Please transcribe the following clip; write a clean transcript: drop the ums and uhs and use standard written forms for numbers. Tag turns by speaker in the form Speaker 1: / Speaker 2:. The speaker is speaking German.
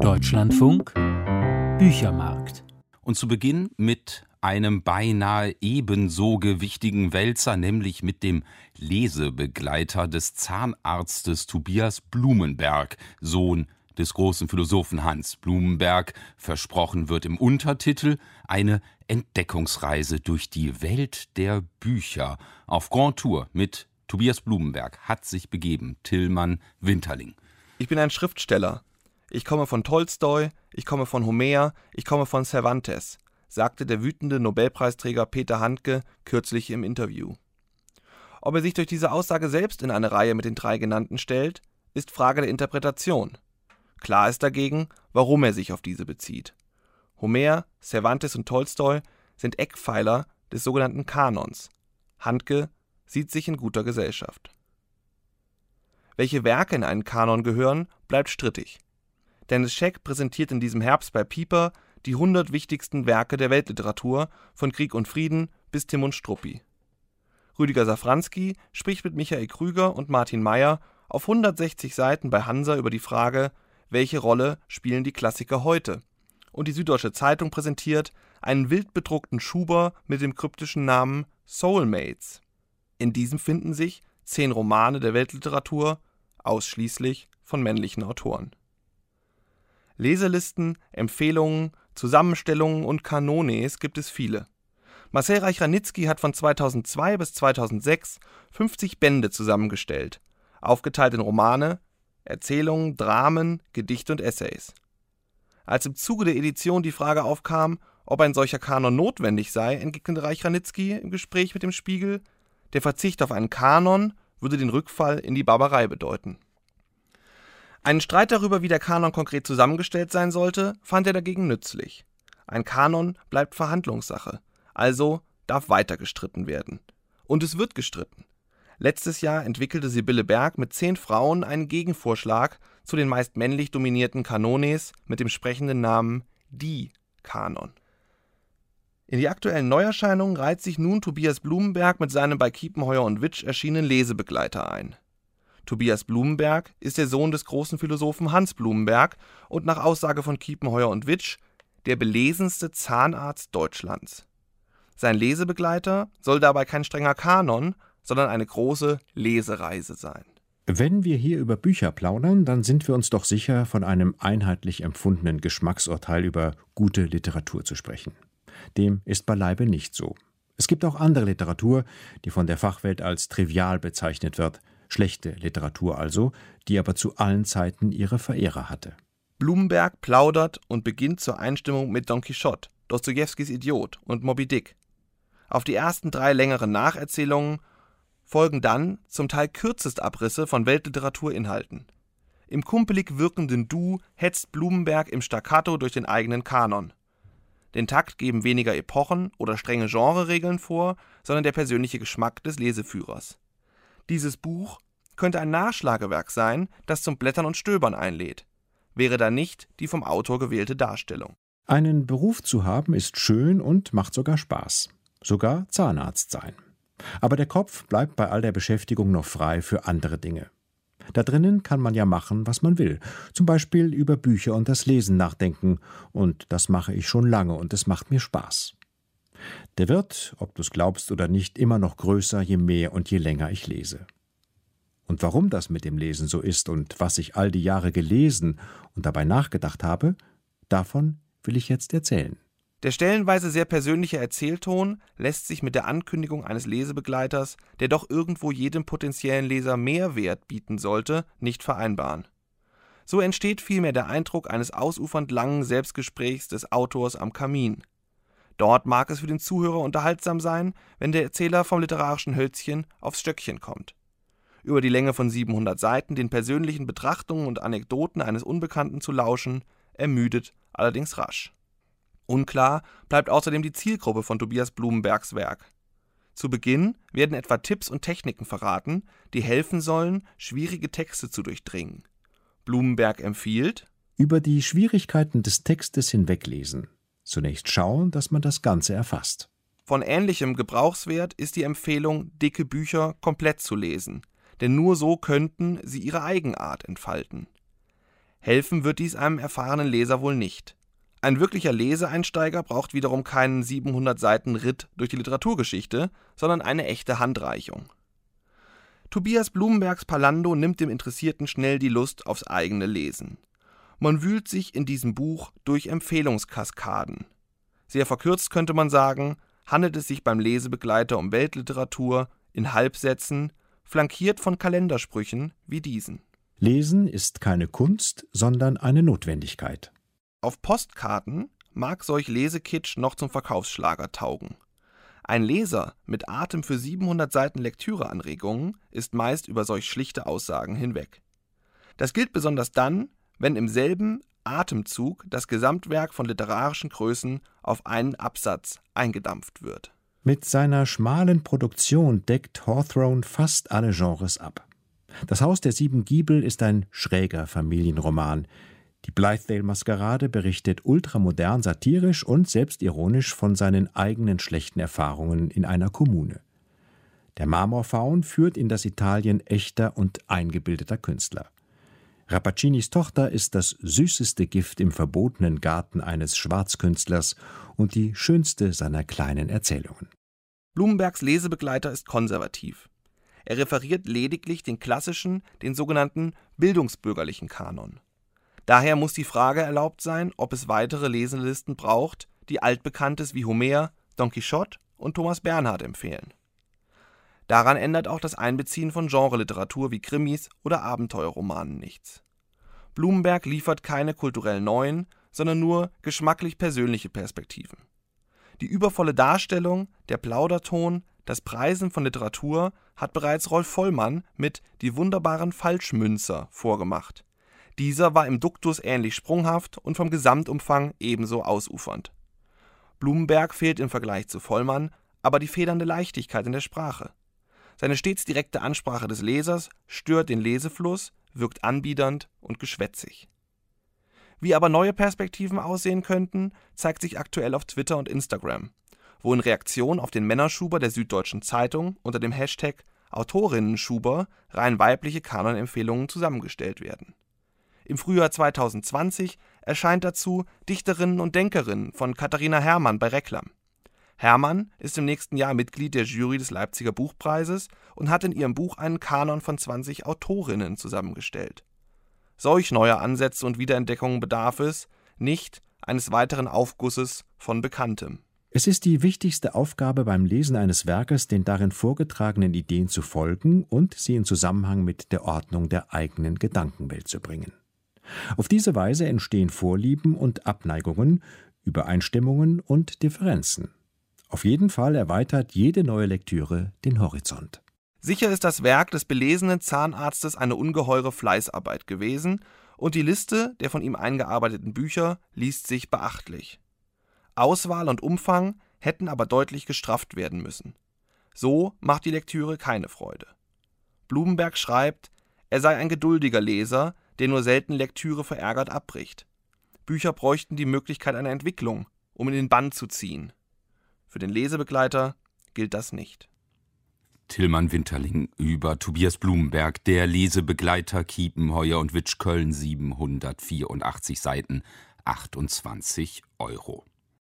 Speaker 1: Deutschlandfunk Büchermarkt.
Speaker 2: Und zu Beginn mit einem beinahe ebenso gewichtigen Wälzer, nämlich mit dem Lesebegleiter des Zahnarztes Tobias Blumenberg, Sohn des großen Philosophen Hans Blumenberg. Versprochen wird im Untertitel eine Entdeckungsreise durch die Welt der Bücher. Auf Grand Tour mit Tobias Blumenberg hat sich begeben Tillmann Winterling.
Speaker 3: Ich bin ein Schriftsteller. Ich komme von Tolstoi, ich komme von Homer, ich komme von Cervantes, sagte der wütende Nobelpreisträger Peter Handke kürzlich im Interview. Ob er sich durch diese Aussage selbst in eine Reihe mit den drei genannten stellt, ist Frage der Interpretation. Klar ist dagegen, warum er sich auf diese bezieht. Homer, Cervantes und Tolstoi sind Eckpfeiler des sogenannten Kanons. Handke sieht sich in guter Gesellschaft. Welche Werke in einen Kanon gehören, bleibt strittig. Dennis Scheck präsentiert in diesem Herbst bei Piper die 100 wichtigsten Werke der Weltliteratur, von Krieg und Frieden bis Tim und Struppi. Rüdiger Safranski spricht mit Michael Krüger und Martin Meyer auf 160 Seiten bei Hansa über die Frage, welche Rolle spielen die Klassiker heute? Und die Süddeutsche Zeitung präsentiert einen wild bedruckten Schuber mit dem kryptischen Namen Soulmates. In diesem finden sich 10 Romane der Weltliteratur, ausschließlich von männlichen Autoren. Leselisten, Empfehlungen, Zusammenstellungen und Kanones gibt es viele. Marcel Reich-Ranitzky hat von 2002 bis 2006 50 Bände zusammengestellt, aufgeteilt in Romane, Erzählungen, Dramen, Gedichte und Essays. Als im Zuge der Edition die Frage aufkam, ob ein solcher Kanon notwendig sei, entgegnete Reich-Ranitzky im Gespräch mit dem Spiegel, der Verzicht auf einen Kanon würde den Rückfall in die Barbarei bedeuten. Einen Streit darüber, wie der Kanon konkret zusammengestellt sein sollte, fand er dagegen nützlich. Ein Kanon bleibt Verhandlungssache, also darf weiter gestritten werden. Und es wird gestritten. Letztes Jahr entwickelte Sibylle Berg mit 10 Frauen einen Gegenvorschlag zu den meist männlich dominierten Kanones mit dem sprechenden Namen Die Kanon. In die aktuellen Neuerscheinungen reiht sich nun Tobias Blumenberg mit seinem bei Kiepenheuer und Witsch erschienenen Lesebegleiter ein. Tobias Blumenberg ist der Sohn des großen Philosophen Hans Blumenberg und nach Aussage von Kiepenheuer und Witsch der belesenste Zahnarzt Deutschlands. Sein Lesebegleiter soll dabei kein strenger Kanon, sondern eine große Lesereise sein.
Speaker 4: Wenn wir hier über Bücher plaudern, dann sind wir uns doch sicher, von einem einheitlich empfundenen Geschmacksurteil über gute Literatur zu sprechen. Dem ist beileibe nicht so. Es gibt auch andere Literatur, die von der Fachwelt als trivial bezeichnet wird, schlechte Literatur also, die aber zu allen Zeiten ihre Verehrer hatte.
Speaker 3: Blumenberg plaudert und beginnt zur Einstimmung mit Don Quixote, Dostojewskis Idiot und Moby Dick. Auf die ersten 3 längeren Nacherzählungen folgen dann zum Teil Kürzestabrisse von Weltliteraturinhalten. Im kumpelig wirkenden Du hetzt Blumenberg im Staccato durch den eigenen Kanon. Den Takt geben weniger Epochen oder strenge Genreregeln vor, sondern der persönliche Geschmack des Leseführers. Dieses Buch könnte ein Nachschlagewerk sein, das zum Blättern und Stöbern einlädt. Wäre da nicht die vom Autor gewählte Darstellung.
Speaker 4: Einen Beruf zu haben ist schön und macht sogar Spaß. Sogar Zahnarzt sein. Aber der Kopf bleibt bei all der Beschäftigung noch frei für andere Dinge. Da drinnen kann man ja machen, was man will. Zum Beispiel über Bücher und das Lesen nachdenken. Und das mache ich schon lange und es macht mir Spaß. Der wird, ob du es glaubst oder nicht, immer noch größer, je mehr und je länger ich lese. Und warum das mit dem Lesen so ist und was ich all die Jahre gelesen und dabei nachgedacht habe, davon will ich jetzt erzählen.
Speaker 3: Der stellenweise sehr persönliche Erzählton lässt sich mit der Ankündigung eines Lesebegleiters, der doch irgendwo jedem potenziellen Leser Mehrwert bieten sollte, nicht vereinbaren. So entsteht vielmehr der Eindruck eines ausufernd langen Selbstgesprächs des Autors am Kamin. Dort mag es für den Zuhörer unterhaltsam sein, wenn der Erzähler vom literarischen Hölzchen aufs Stöckchen kommt. Über die Länge von 700 Seiten den persönlichen Betrachtungen und Anekdoten eines Unbekannten zu lauschen, ermüdet allerdings rasch. Unklar bleibt außerdem die Zielgruppe von Tobias Blumenbergs Werk. Zu Beginn werden etwa Tipps und Techniken verraten, die helfen sollen, schwierige Texte zu durchdringen. Blumenberg empfiehlt:
Speaker 4: Über die Schwierigkeiten des Textes hinweglesen. Zunächst schauen, dass man das Ganze erfasst.
Speaker 3: Von ähnlichem Gebrauchswert ist die Empfehlung, dicke Bücher komplett zu lesen, denn nur so könnten sie ihre Eigenart entfalten. Helfen wird dies einem erfahrenen Leser wohl nicht. Ein wirklicher Leseeinsteiger braucht wiederum keinen 700 Seiten Ritt durch die Literaturgeschichte, sondern eine echte Handreichung. Tobias Blumenbergs Palando nimmt dem Interessierten schnell die Lust aufs eigene Lesen. Man wühlt sich in diesem Buch durch Empfehlungskaskaden. Sehr verkürzt könnte man sagen, handelt es sich beim Lesebegleiter um Weltliteratur in Halbsätzen, flankiert von Kalendersprüchen wie diesen.
Speaker 4: Lesen ist keine Kunst, sondern eine Notwendigkeit.
Speaker 3: Auf Postkarten mag solch Lesekitsch noch zum Verkaufsschlager taugen. Ein Leser mit Atem für 700 Seiten Lektüreanregungen ist meist über solch schlichte Aussagen hinweg. Das gilt besonders dann, wenn im selben Atemzug das Gesamtwerk von literarischen Größen auf einen Absatz eingedampft wird.
Speaker 4: Mit seiner schmalen Produktion deckt Hawthorne fast alle Genres ab. Das Haus der 7 Giebel ist ein schräger Familienroman. Die Blithedale-Maskerade berichtet ultramodern, satirisch und selbstironisch von seinen eigenen schlechten Erfahrungen in einer Kommune. Der Marmorfaun führt in das Italien echter und eingebildeter Künstler. Rappacinis Tochter ist das süßeste Gift im verbotenen Garten eines Schwarzkünstlers und die schönste seiner kleinen Erzählungen.
Speaker 3: Blumenbergs Lesebegleiter ist konservativ. Er referiert lediglich den klassischen, den sogenannten bildungsbürgerlichen Kanon. Daher muss die Frage erlaubt sein, ob es weitere Leselisten braucht, die Altbekanntes wie Homer, Don Quixote und Thomas Bernhard empfehlen. Daran ändert auch das Einbeziehen von Genreliteratur wie Krimis oder Abenteuerromanen nichts. Blumenberg liefert keine kulturell neuen, sondern nur geschmacklich persönliche Perspektiven. Die übervolle Darstellung, der Plauderton, das Preisen von Literatur hat bereits Rolf Vollmann mit Die wunderbaren Falschmünzer vorgemacht. Dieser war im Duktus ähnlich sprunghaft und vom Gesamtumfang ebenso ausufernd. Blumenberg fehlt im Vergleich zu Vollmann aber die federnde Leichtigkeit in der Sprache. Seine stets direkte Ansprache des Lesers stört den Lesefluss, wirkt anbiedernd und geschwätzig. Wie aber neue Perspektiven aussehen könnten, zeigt sich aktuell auf Twitter und Instagram, wo in Reaktion auf den Männerschuber der Süddeutschen Zeitung unter dem Hashtag Autorinnenschuber rein weibliche Kanonempfehlungen zusammengestellt werden. Im Frühjahr 2020 erscheint dazu Dichterinnen und Denkerinnen von Katharina Herrmann bei Reklam. Herrmann ist im nächsten Jahr Mitglied der Jury des Leipziger Buchpreises und hat in ihrem Buch einen Kanon von 20 Autorinnen zusammengestellt. Solch neuer Ansätze und Wiederentdeckungen bedarf es, nicht eines weiteren Aufgusses von Bekanntem.
Speaker 4: Es ist die wichtigste Aufgabe beim Lesen eines Werkes, den darin vorgetragenen Ideen zu folgen und sie in Zusammenhang mit der Ordnung der eigenen Gedankenwelt zu bringen. Auf diese Weise entstehen Vorlieben und Abneigungen, Übereinstimmungen und Differenzen. Auf jeden Fall erweitert jede neue Lektüre den Horizont.
Speaker 3: Sicher ist das Werk des belesenen Zahnarztes eine ungeheure Fleißarbeit gewesen und die Liste der von ihm eingearbeiteten Bücher liest sich beachtlich. Auswahl und Umfang hätten aber deutlich gestrafft werden müssen. So macht die Lektüre keine Freude. Blumenberg schreibt, er sei ein geduldiger Leser, der nur selten Lektüre verärgert abbricht. Bücher bräuchten die Möglichkeit einer Entwicklung, um in den Bann zu ziehen. Für den Lesebegleiter gilt das nicht.
Speaker 2: Tillmann Winterling über Tobias Blumenberg, der Lesebegleiter, Kiepenheuer und Witsch, Köln, 784 Seiten, 28 €.